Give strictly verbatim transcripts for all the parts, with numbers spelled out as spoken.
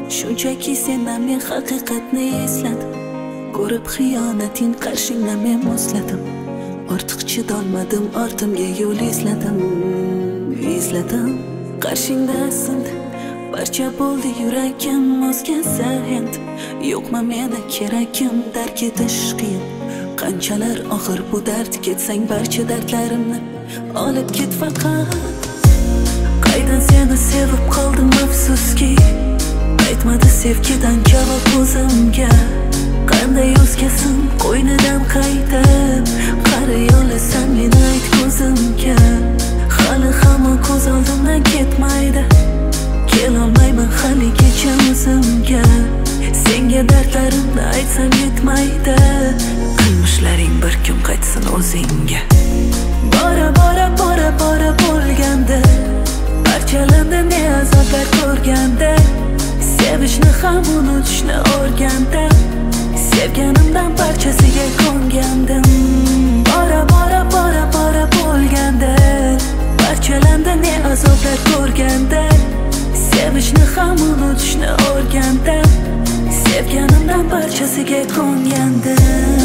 shunchaki sendan men haqiqatni esladim. Ko'rib xiyonating qarshingdan men muzladim. Ortiq chidolmadim, ortimga yo'l izladim. Izladim, qarshingda sindi. Barcha bo'ldi yuragim, o'zgasi endi. Yo'qmi meni keragim, dark etish qiyin. Qanchalar og'ir bu dard, ketsang barcha dardlarimni olib ket faqat. Qaydan seni sevib qoldim afsuski, aytmadi sevgidan javob o'zimga. Qanday o'zgasin qo'ynidan qaytib, qari yo'lasan meni ayt ko'zimga. Hali hamon ko'z oldimdan ketmaydi, kelolmayman haligacha o'zimga. Senga dardlarimni aytsam yetmaydi, qilmishlaring bir kun qaytsin o'zingga. Bora bora bora bora bo'lganda, parchalandi ne azoblar ko'rganda, sevishni ham unutishni o'rganda, sevganimdan parchasiga ko'ngandim. Bora bora bora bora bo'lganda, parchalandi ne azoblar ko'rganda, sevishni ham unutishni o'rganda, sevganimdan parchasiga ko'ngandim.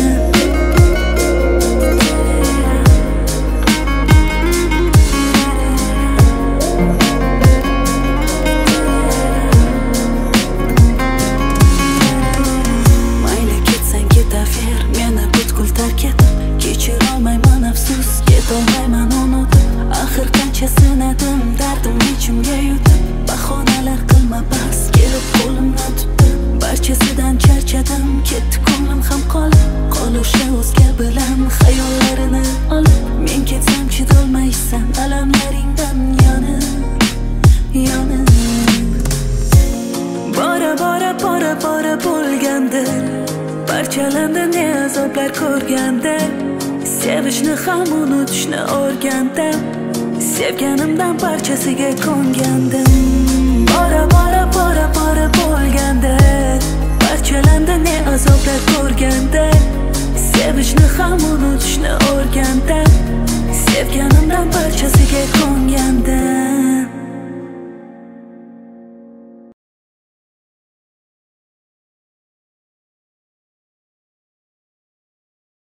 Kechirolmayman afsus, yetolmayman unutib. Axir qancha sinadim, dardim ichimga yutib. Bahonalar qilma bas, kelib qo'limdan tutdi. Barchasidan charchadim, ketdi ko'nglim ham qolib. Qol o'sha o'zga bilan xayollarini olib. Men ketsam chidolmaysan alamlaringdan yonib, yonib. Bora bora bora bora bo'lganda, parchalandi ne azoblar ko'rganda, sevishni ham unutishni o'rganda, sevganimdan parchasiga ko'ngandim. Bora bora bora bora bo'lganda, parchalandi ne azoblar ko'rganda, sevishni ham unutishni o'rganda,